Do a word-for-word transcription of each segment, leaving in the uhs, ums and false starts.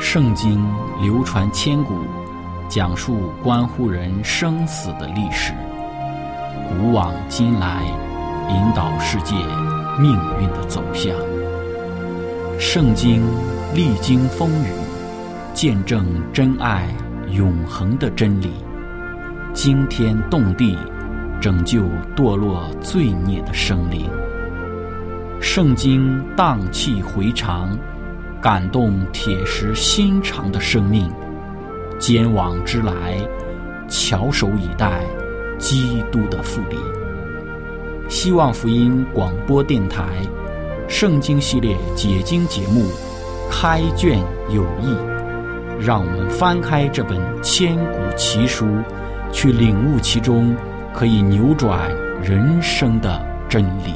圣经流传千古，讲述关乎人生死的历史，古往今来，引导世界命运的走向。圣经历经风雨，见证真爱永恒的真理，惊天动地，拯救堕落罪孽的生灵。圣经荡气回肠，感动铁石心肠的生命。坚往之来，翘首以待基督的复临。希望福音广播电台圣经系列解经节目开卷有益，让我们翻开这本千古奇书，去领悟其中可以扭转人生的真理。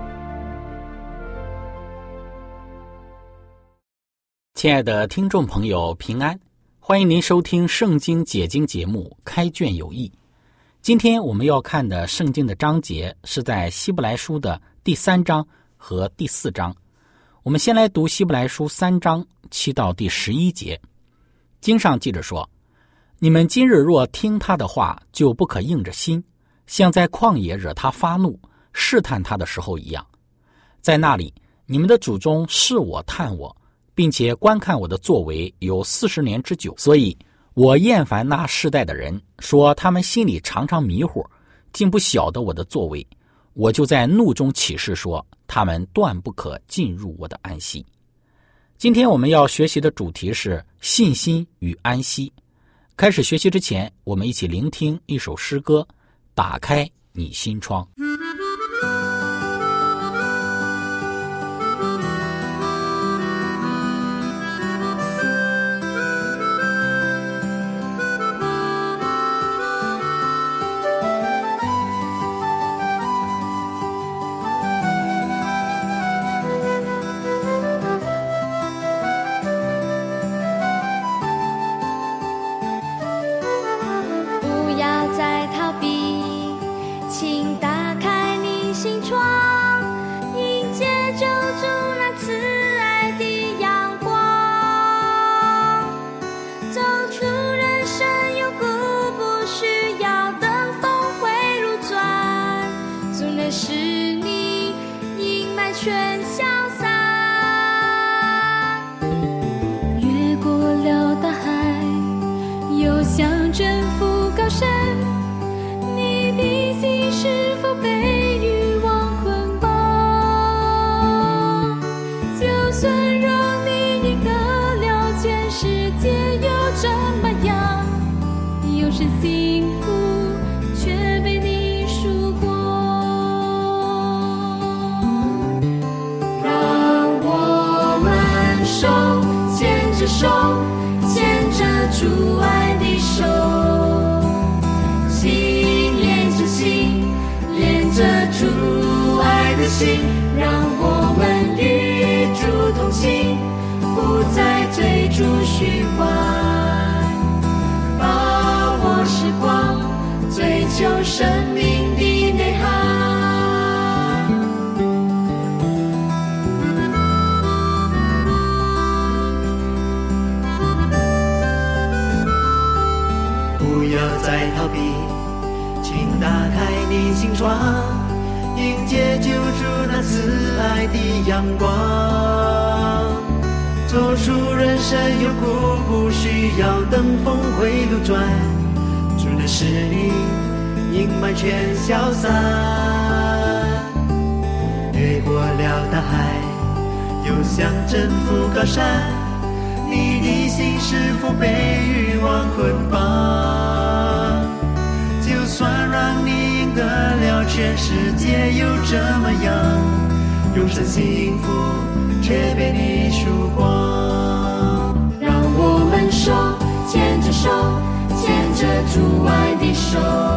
亲爱的听众朋友，平安，欢迎您收听圣经解经节目开卷有益。今天我们要看的圣经的章节是在希伯来书的第三章和第四章。我们先来读希伯来书三章七到第十一节。经上记着说，你们今日若听他的话，就不可硬着心，像在旷野惹他发怒试探他的时候一样。在那里，你们的祖宗试我探我，并且观看我的作为有四十年之久，所以我厌烦那世代的人，说他们心里常常迷糊，竟不晓得我的作为。我就在怒中起誓说，他们断不可进入我的安息。今天我们要学习的主题是信心与安息。开始学习之前，我们一起聆听一首诗歌，打开你心窗。 手牵着主爱的手，心连着心，连着主爱的心，让我们与主同行，不再追逐虚幻，把握时光，追求生命的内涵。 再逃避，请打开你心窗，迎接救主那慈爱的阳光。走出人生幽谷，不需要等峰回路转，主的使你阴霾全消散。越过了大海，又想征服高山，你的心是否被欲望捆绑？就算让你赢得了全世界，又怎么样？永生幸福却被你输光。 让我们手牵着手，牵着主爱的手，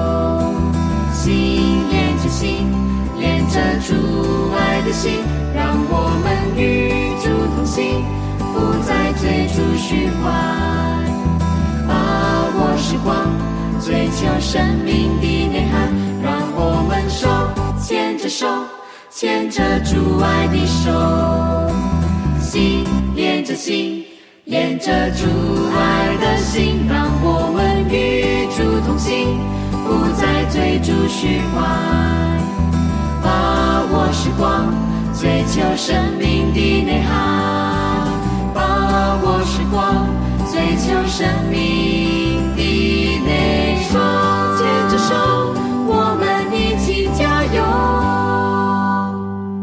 心连着心，连着主爱的心，让我们与主同行，不再追逐虚幻，把握时光，追求生命的内涵。让我们手牵着手，牵着主爱的手，心连着心， 连着主爱的心，让我们与主同行，不再追逐虚幻，把握时光，追求生命的内涵，把握时光，追求生命的内涵，牵着手，我们一起加油。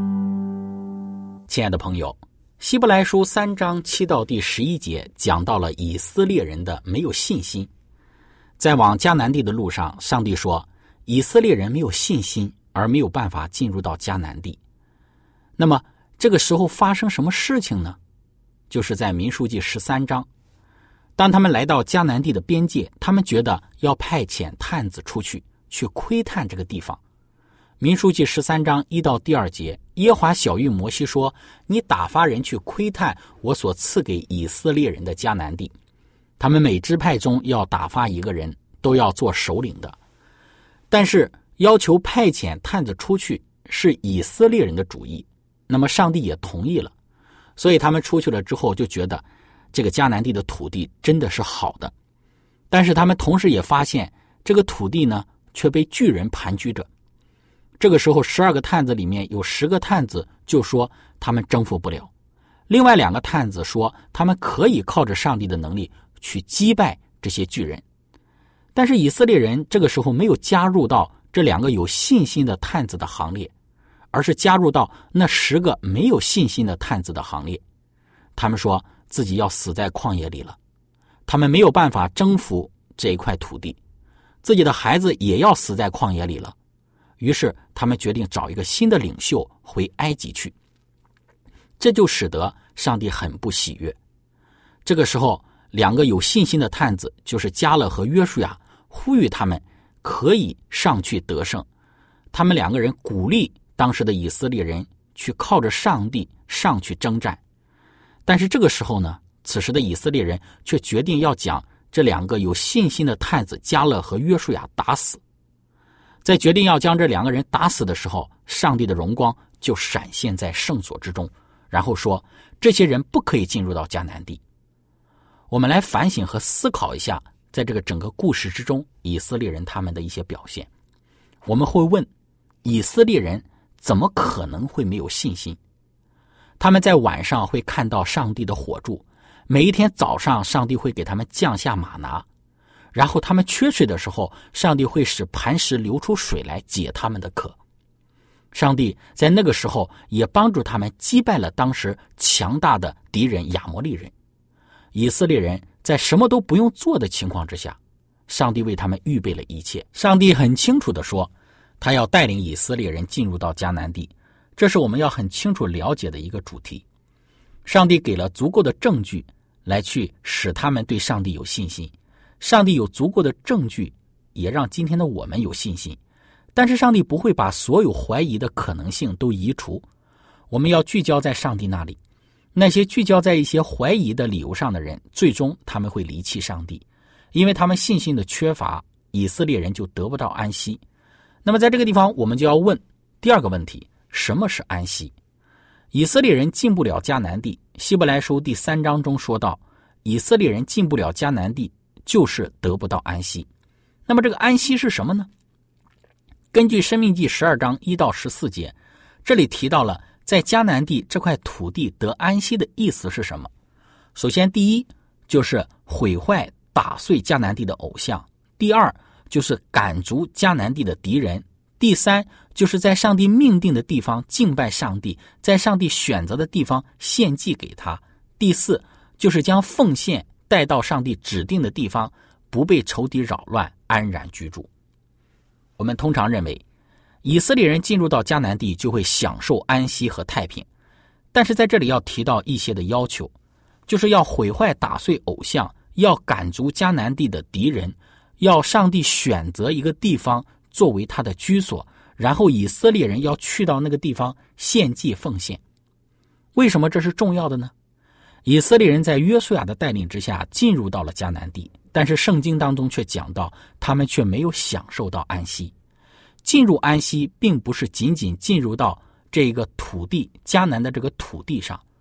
亲爱的朋友，希伯来书三章七到第十一节讲到了以色列人的没有信心。在往迦南地的路上，上帝说以色列人没有信心，而没有办法进入到迦南地。那么这个时候发生什么事情呢？就是在民数记十三章，当他们来到迦南地的边界，他们觉得要派遣探子出去去窥探这个地方。民数记十三章一到第二节，耶和华晓谕摩西说，你打发人去窥探我所赐给以色列人的迦南地，他们每支派中要打发一个人，都要做首领的。但是要求派遣探子出去是以色列人的主意，那么上帝也同意了，所以他们出去了之后就觉得这个迦南地的土地真的是好的。但是他们同时也发现这个土地呢却被巨人盘踞着。这个时候十二个探子里面有十个探子就说他们征服不了，另外两个探子说他们可以靠着上帝的能力去击败这些巨人。但是以色列人这个时候没有加入到这两个有信心的探子的行列，而是加入到那十个没有信心的探子的行列。他们说自己要死在旷野里了，他们没有办法征服这一块土地，自己的孩子也要死在旷野里了。于是他们决定找一个新的领袖回埃及去，这就使得上帝很不喜悦。这个时候两个有信心的探子，就是迦勒和约书亚，呼吁他们可以上去得胜。他们两个人鼓励当时的以色列人去靠着上帝上去征战。但是这个时候呢，此时的以色列人却决定要将这两个有信心的探子迦勒和约书亚打死。在决定要将这两个人打死的时候，上帝的荣光就闪现在圣所之中，然后说这些人不可以进入到迦南地。我们来反省和思考一下，在这个整个故事之中以色列人他们的一些表现。我们会问，以色列人怎么可能会没有信心？他们在晚上会看到上帝的火柱，每一天早上上帝会给他们降下玛拿，然后他们缺水的时候，上帝会使磐石流出水来解他们的渴。上帝在那个时候也帮助他们击败了当时强大的敌人亚摩利人。以色列人在什么都不用做的情况之下，上帝为他们预备了一切。上帝很清楚地说，他要带领以色列人进入到迦南地，这是我们要很清楚了解的一个主题。上帝给了足够的证据来去使他们对上帝有信心，上帝有足够的证据也让今天的我们有信心。但是上帝不会把所有怀疑的可能性都移除，我们要聚焦在上帝那里。那些聚焦在一些怀疑的理由上的人，最终他们会离弃上帝，因为他们信心的缺乏，以色列人就得不到安息。那么在这个地方我们就要问第二个问题，什么是安息？以色列人进不了迦南地，希伯来书第三章中说到，以色列人进不了迦南地就是得不到安息。那么这个安息是什么呢？根据申命记十二章一到十四节，这里提到了在迦南地这块土地得安息的意思是什么。首先第一就是毁坏打碎迦南地的偶像，第二就是赶逐迦南地的敌人，第三就是在上帝命定的地方敬拜上帝，在上帝选择的地方献祭给他，第四就是将奉献带到上帝指定的地方，不被仇敌扰乱，安然居住。我们通常认为以色列人进入到迦南地就会享受安息和太平，但是在这里要提到一些的要求，就是要毁坏打碎偶像，要赶逐迦南地的敌人，要上帝选择一个地方作为他的居所，然后以色列人要去到那个地方献祭奉献。为什么这是重要的呢？以色列人在约书亚的带领之下进入到了迦南地，但是圣经当中却讲到他们却没有享受到安息。进入安息并不是仅仅进入到这个土地迦南的这个土地上，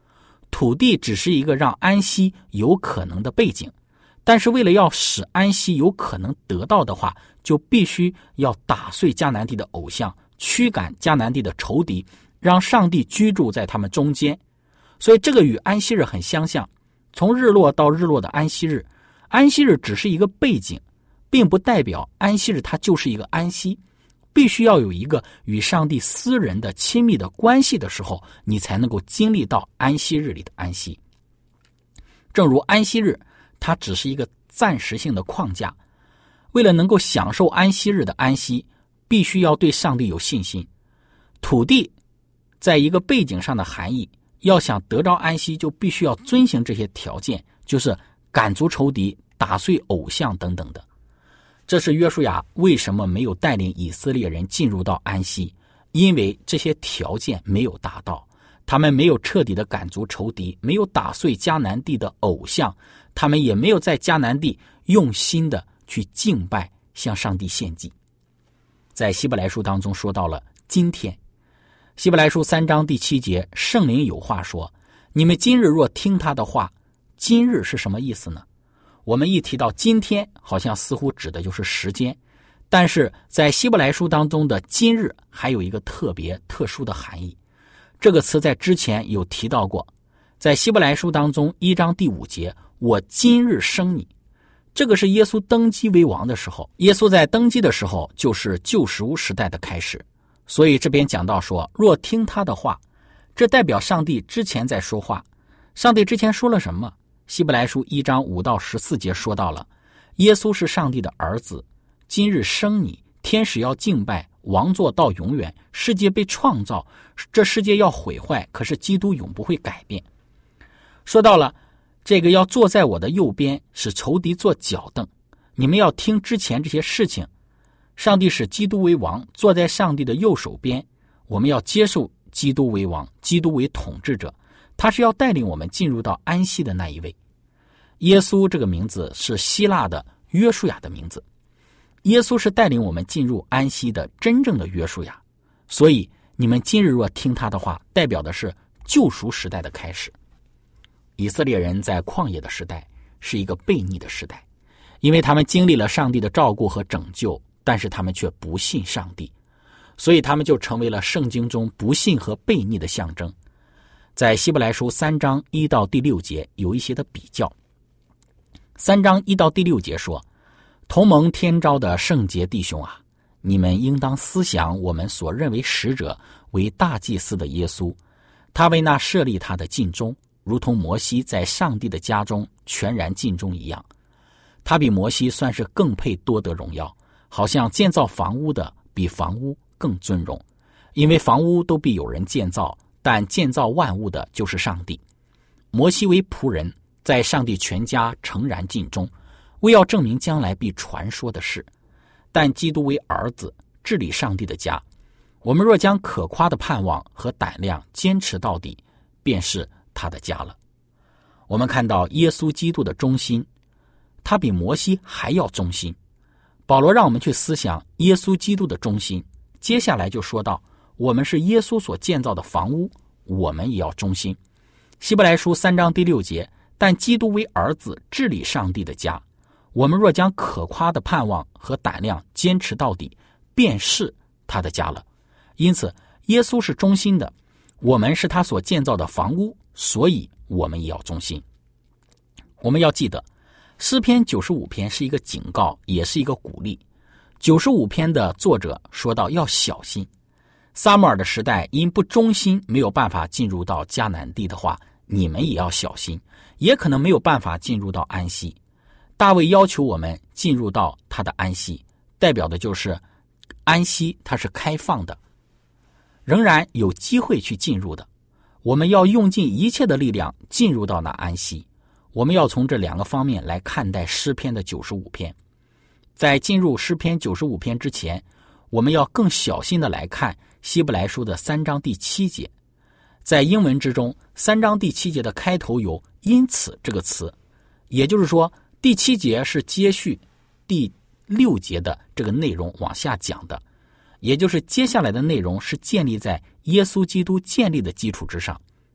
土地只是一个让安息有可能的背景，但是为了要使安息有可能得到的话，就必须要打碎迦南地的偶像，驱赶迦南地的仇敌，让上帝居住在他们中间。所以这个与安息日很相像，从日落到日落的安息日，安息日只是一个背景，并不代表安息日它就是一个安息，必须要有一个与上帝私人的亲密的关系的时候，你才能够经历到安息日里的安息。正如安息日它只是一个暂时性的框架，为了能够享受安息日的安息，必须要对上帝有信心。土地在一个背景上的含义，要想得着安息，就必须要遵行这些条件，就是赶逐仇敌、打碎偶像等等的。这是约书亚为什么没有带领以色列人进入到安息，因为这些条件没有达到，他们没有彻底的赶逐仇敌，没有打碎迦南地的偶像，他们也没有在迦南地用心的去敬拜，向上帝献祭。在希伯来书当中说到了今天，希伯来书三章第七节，圣灵有话说，你们今日若听他的话。今日是什么意思呢？我们一提到今天，好像似乎指的就是时间，但是在希伯来书当中的今日还有一个特别特殊的含义。这个词在之前有提到过，在希伯来书当中一章第五节，我今日生你，这个是耶稣登基为王的时候，耶稣在登基的时候就是旧食物时代的开始。所以这边讲到说，若听他的话，这代表上帝之前在说话。上帝之前说了什么？希伯来书一章五到十四节说到了，耶稣是上帝的儿子，今日生你，天使要敬拜，王座到永远，世界被创造，这世界要毁坏，可是基督永不会改变。说到了这个要坐在我的右边，使仇敌做脚凳，你们要听之前这些事情。上帝使基督为王，坐在上帝的右手边，我们要接受基督为王，基督为统治者，他是要带领我们进入到安息的那一位。耶稣这个名字是希腊的约书亚的名字，耶稣是带领我们进入安息的真正的约书亚。所以你们今日若听他的话，代表的是救赎时代的开始。以色列人在旷野的时代是一个悖逆的时代，因为他们经历了上帝的照顾和拯救，但是他们却不信上帝，所以他们就成为了圣经中不信和悖逆的象征。在希伯来书三章一到第六节有一些的比较。三章一到第六节说，同蒙天召的圣洁弟兄啊，你们应当思想我们所认为使者为大祭司的耶稣，他为那设立他的尽忠，如同摩西在上帝的家中全然尽忠一样。他比摩西算是更配多得荣耀，好像建造房屋的比房屋更尊荣，因为房屋都必有人建造，但建造万物的就是上帝。摩西为仆人，在上帝全家诚然尽忠，为要证明将来必传说的事。但基督为儿子，治理上帝的家。我们若将可夸的盼望和胆量坚持到底，便是他的家了。我们看到耶稣基督的忠心，他比摩西还要忠心。保罗让我们去思想耶稣基督的忠心，接下来就说到，我们是耶稣所建造的房屋，我们也要忠心。希伯来书三章第六节，但基督为儿子，治理上帝的家。我们若将可夸的盼望和胆量坚持到底，便是他的家了。因此耶稣是忠心的，我们是他所建造的房屋，所以我们也要忠心。我们要记得诗篇九十五篇是一个警告，也是一个鼓励。九十五篇的作者说到要小心，撒母耳的时代因不忠心没有办法进入到迦南地的话，你们也要小心，也可能没有办法进入到安息。大卫要求我们进入到他的安息，代表的就是安息它是开放的，仍然有机会去进入的。我们要用尽一切的力量进入到那安息。我们要从这两个方面来看待诗篇的九十五篇。在进入诗篇九十五篇之前，我们要更小心的来看希伯来书的三章第七节。在英文之中，三章第七节的开头有因此这个词，也就是说第七节是接续第六节的这个内容往下讲的，也就是接下来的内容是建立在耶稣基督建立的基础之上。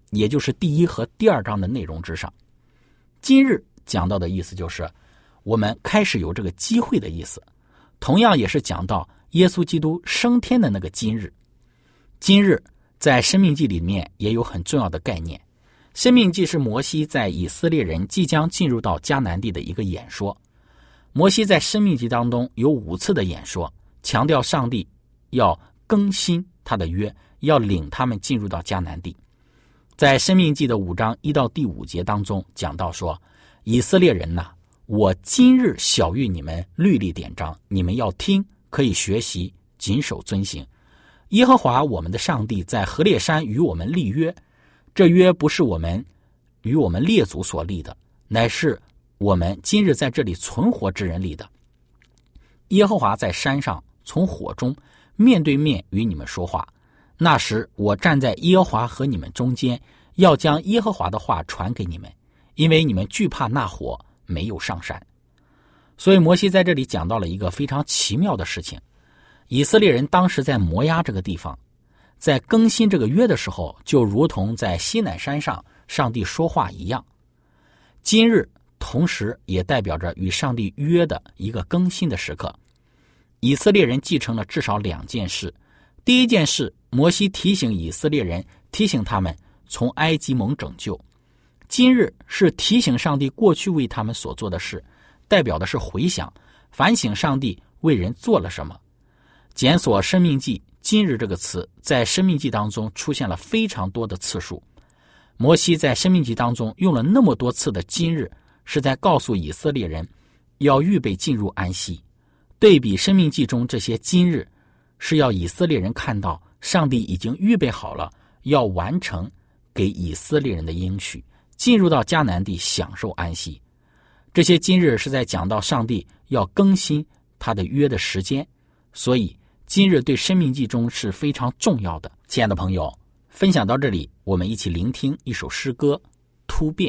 也就是第一和第二章的内容之上。今日讲到的意思就是我们开始有这个机会的意思，同样也是讲到耶稣基督升天的那个今日。今日在申命记里面也有很重要的概念。申命记是摩西在以色列人即将进入到迦南地的一个演说。摩西在申命记当中有五次的演说，强调上帝要更新他的约，要领他们进入到迦南地。在申命记的五章一到第五节当中讲到说，以色列人呐，我今日晓谕你们律例典章，你们要听，可以学习，谨守遵行。耶和华我们的上帝在何烈山与我们立约，这约不是我们与我们列祖所立的，乃是我们今日在这里存活之人立的。耶和华在山上从火中面对面与你们说话，那时我站在耶和华和你们中间，要将耶和华的话传给你们，因为你们惧怕那火，没有上山。所以摩西在这里讲到了一个非常奇妙的事情，以色列人当时在摩押这个地方，在更新这个约的时候，就如同在西乃山上上帝说话一样。今日同时也代表着与上帝约的一个更新的时刻。以色列人继承了至少两件事。第一件事，摩西提醒以色列人，提醒他们从埃及蒙拯救。今日是提醒上帝过去为他们所做的事，代表的是回想反省上帝为人做了什么。检索申命记今日这个词在申命记当中出现了非常多的次数。摩西在申命记当中用了那么多次的今日，是在告诉以色列人要预备进入安息。对比申命记中这些今日，是要以色列人看到上帝已经预备好了要完成给以色列人的应许，进入到迦南地享受安息。这些今日是在讲到上帝要更新他的约的时间，所以今日对申命记中是非常重要的。亲爱的朋友，分享到这里，我们一起聆听一首诗歌《突变》。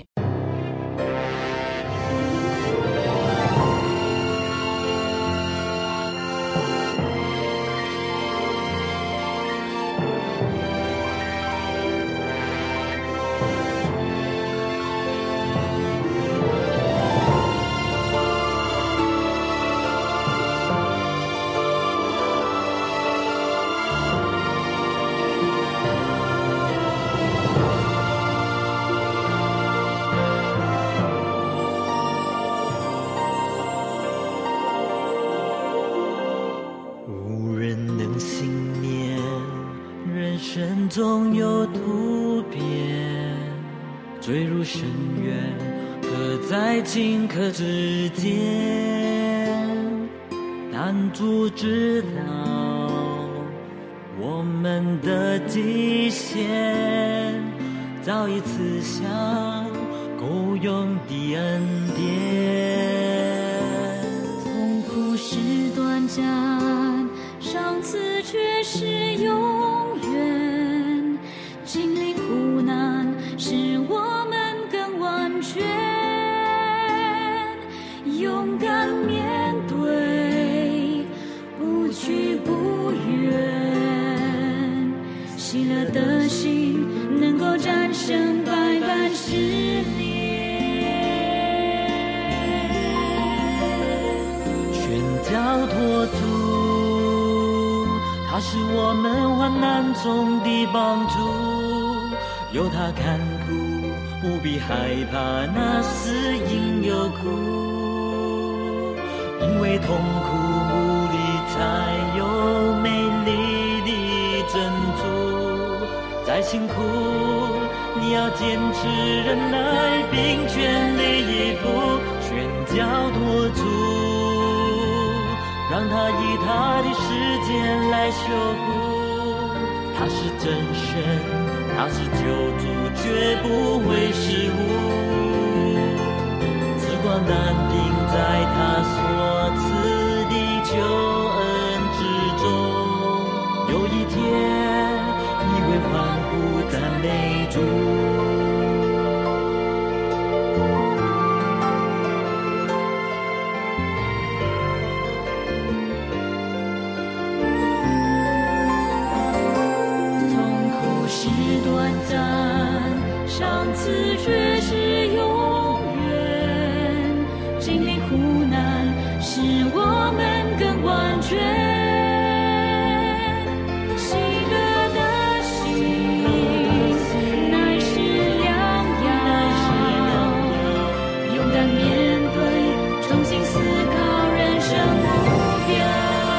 总有突变，坠入深渊，可在顷刻之间。但主知道我们的极限，早已赐下够用的恩典。 痛苦是短暂，上次却是永远。经历苦难，使我们更完全，勇敢面对，不屈不怨。喜乐的心能够战胜百般试炼， 全交托主，他是我们患难中的帮助。有他看顾，不必害怕那死因有苦，因为痛苦无力才有美丽的珍珠。再辛苦你要坚持忍耐，并全力以赴，全交托主，让他以他的时间来修复。他是真神，他是救主，绝不会失误。只管淡定在他所赐的救恩之中，有一天你会欢呼赞美主。 短暂， 上赐却是永远，经历苦难使我们更完全，喜乐的心乃是良药，勇敢面对，重新思考人生目标，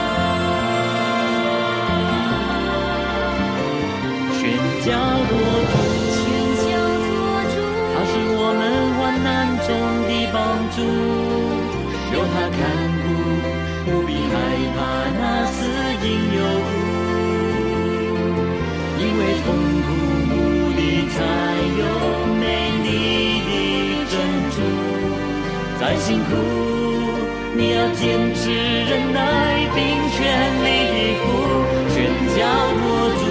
全交托主， 全交托主， 他是我们患难中的帮助，有他看顾，不必害怕那死因有误，因为痛苦无力才有美丽的珍珠，再辛苦你要坚持忍耐并全力以赴，全交托主，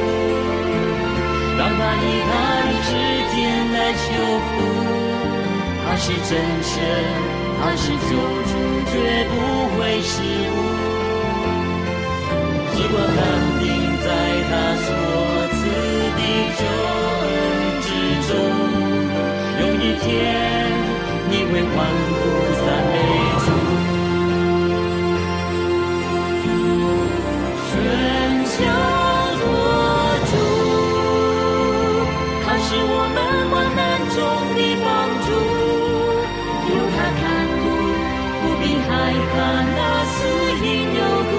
让他以他的时间来修复，他是真神，他是救主，绝不会失误，只管安定在他所赐的救恩之中，有一天你会欢呼赞美主， 全交托主，他是我们患难中的帮助，有他看顾，不必害怕那死因有故，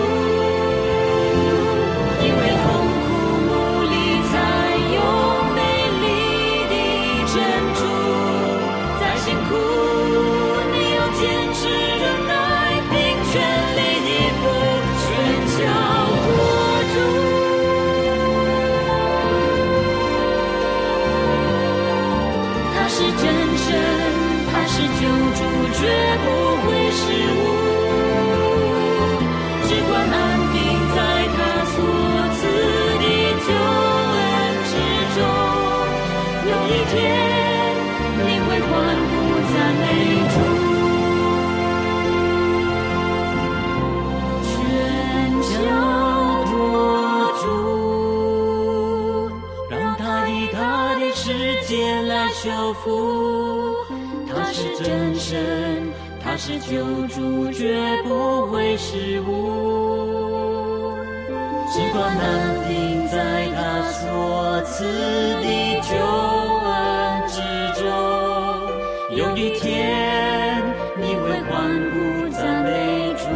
因为痛苦无力才有美丽的珍珠，再辛苦你要坚持忍耐并全力以赴，全交托主，他是真神，他是救主，绝不会失误，只管安定在他所赐的救恩之中，有一天你会欢呼赞美主，全交托主， 让他以他的时间来修复，他是真神，他是救主，绝不会失误，只管安定在他所赐的救恩之中，有一天你会欢呼赞美主，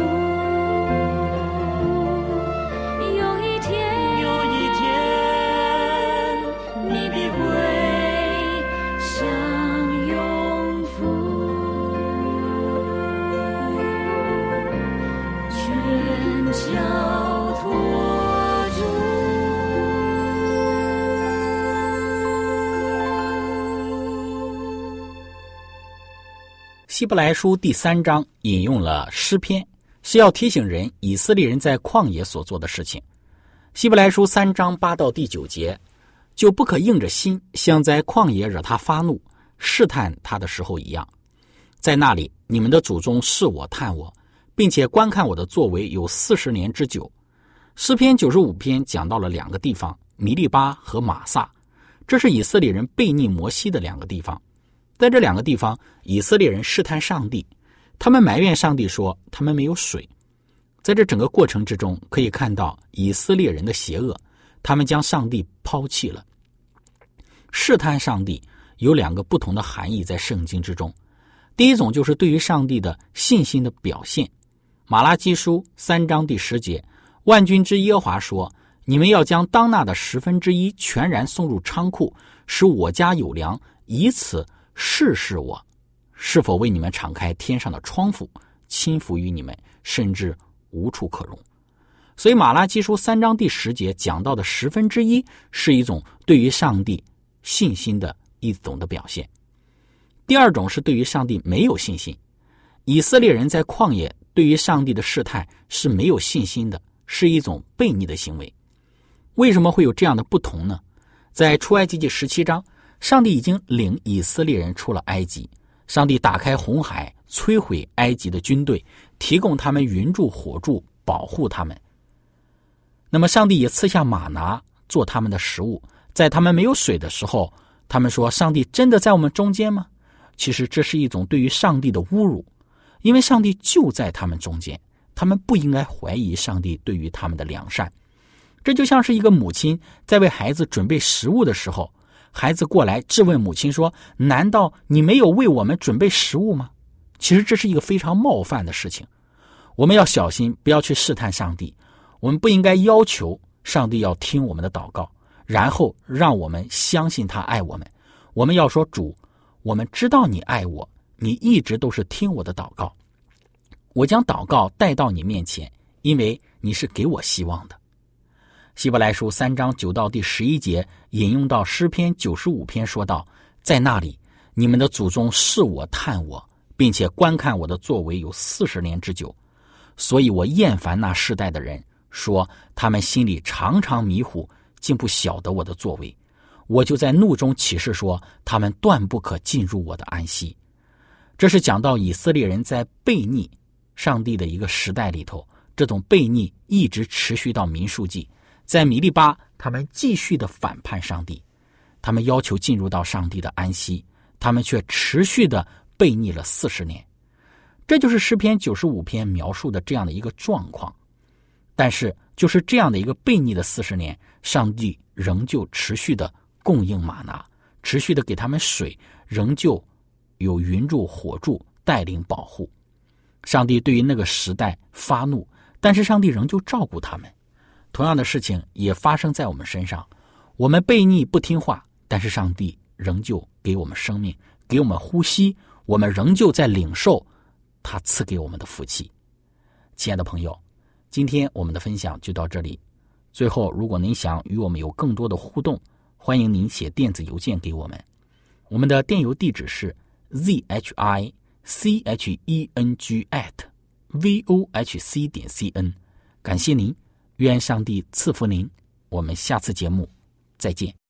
有一天有一天你必会享永福，全交托主。 希伯来书第三章引用了诗篇，是要提醒人以色列人在旷野所做的事情。希伯来书三章八到第九节，就不可硬着心，像在旷野惹他发怒试探他的时候一样。在那里，你们的祖宗试我探我，并且观看我的作为有四十年之久。诗篇九十五篇讲到了两个地方，米利巴和玛撒，这是以色列人背逆摩西的两个地方。在这两个地方，以色列人试探上帝，他们埋怨上帝说他们没有水。在这整个过程之中，可以看到以色列人的邪恶，他们将上帝抛弃了。试探上帝有两个不同的含义在圣经之中，第一种就是对于上帝的信心的表现。马拉基书三章第十节，万军之耶和华说，你们要将当纳的十分之一全然送入仓库，使我家有粮，以此试试我是否为你们敞开天上的窗户，倾覆于你们，甚至无处可容。所以马拉基书三章第十节讲到的十分之一是一种对于上帝信心的一种的表现。第二种是对于上帝没有信心。以色列人在旷野对于上帝的试探是没有信心的，是一种悖逆的行为。为什么会有这样的不同呢？在出埃及记十七章，上帝已经领以色列人出了埃及，上帝打开红海，摧毁埃及的军队，提供他们云柱火柱，保护他们。那么上帝也赐下玛拿做他们的食物，在他们没有水的时候， 他们说上帝真的在我们中间吗？其实这是一种对于上帝的侮辱，因为上帝就在他们中间，他们不应该怀疑上帝对于他们的良善。这就像是一个母亲在为孩子准备食物的时候，孩子过来质问母亲说，难道你没有为我们准备食物吗？其实这是一个非常冒犯的事情。我们要小心，不要去试探上帝。我们不应该要求上帝要听我们的祷告，然后让我们相信他爱我们。我们要说，主，我们知道你爱我，你一直都是听我的祷告。我将祷告带到你面前，因为你是给我希望的。希伯来书三章九到第十一节引用到诗篇九十五篇说道，在那里你们的祖宗视我探我，并且观看我的作为有四十年之久，所以我厌烦那世代的人，说他们心里常常迷糊，竟不晓得我的作为。我就在怒中起誓说，他们断不可进入我的安息。这是讲到以色列人在悖逆上帝的一个时代里头，这种悖逆一直持续到民数记。在米利巴，他们继续的反叛上帝，他们要求进入到上帝的安息，他们却持续的悖逆了四十年。这就是诗篇九十五篇描述的这样的一个状况。但是就是这样的一个悖逆的四十年，上帝仍旧持续的供应玛拿，持续的给他们水，仍旧有云柱火柱带领保护。上帝对于那个时代发怒，但是上帝仍旧照顾他们。同样的事情也发生在我们身上，我们悖逆不听话，但是上帝仍旧给我们生命，给我们呼吸，我们仍旧在领受他赐给我们的福气。亲爱的朋友，今天我们的分享就到这里。最后，如果您想与我们有更多的互动，欢迎您写电子邮件给我们。我们的电邮地址是 z h i c h e n g at v o h c 点 c n。感谢您，愿上帝赐福您。我们下次节目再见。